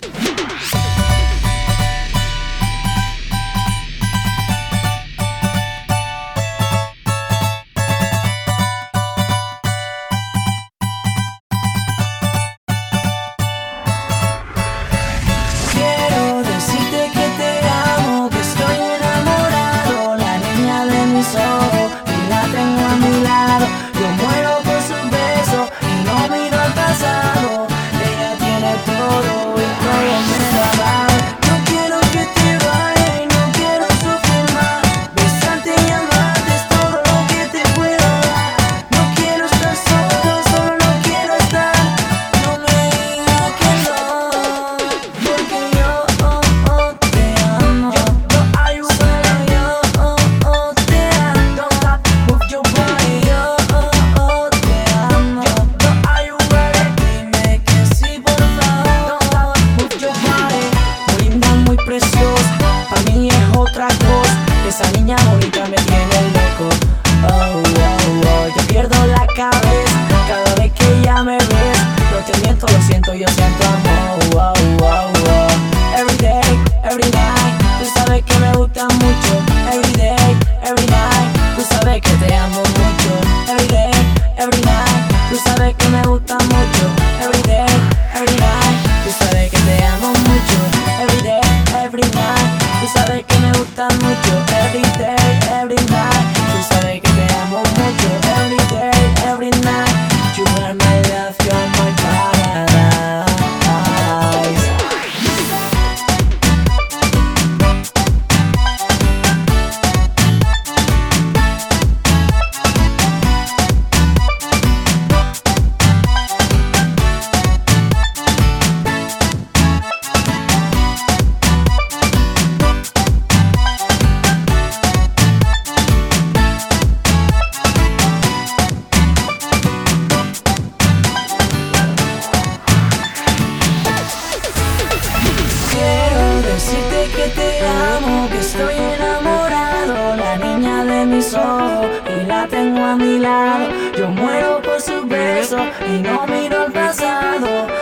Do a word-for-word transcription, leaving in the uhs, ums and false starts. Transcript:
Quiero decirte que te amo, que estoy enamorado. La niña de mis ojos y la tengo a mi lado. Yo muero por su beso y no miro al pasado. Ella tiene todo y todo me lo ha dado. No quiero que te vayas y no quiero sufrir más. Besarte y amarte es todo lo que te puedo dar. No quiero estar solo, solo no quiero estar. No me digas que no, porque yo oh, oh, te amo. Yo, no hay un solo yo oh, oh, te amo. Don't stop, move your body. Yo oh, oh, te amo. Yo, no hay un bebé, dime que sí, por favor. Don't stop, move your body. Muy linda, muy preciosa, para mí es otra cosa. Esa niña bonita me tiene loco. Oh, oh, oh, yo pierdo la cabeza cada vez que ella me ves. No te miento, lo siento, yo siento amor. Oh, oh, oh. Every day, every night, tú sabes que me gusta mucho. Every day, every night, tú sabes que te amo mucho. Every day, every night, tú sabes que me gusta mucho. Every day, every night, tú sabes que te amo mucho. Every day, every night, tú sabes que me gusta mucho. Every day, every night, tú sabes que te amo mucho. Every day, every night, you are my love, you're my paradise. Quiero decirte que te amo, que estoy enamorado. La niña de mis ojos y la tengo a mi lado. Yo muero por su beso y no miro al pasado.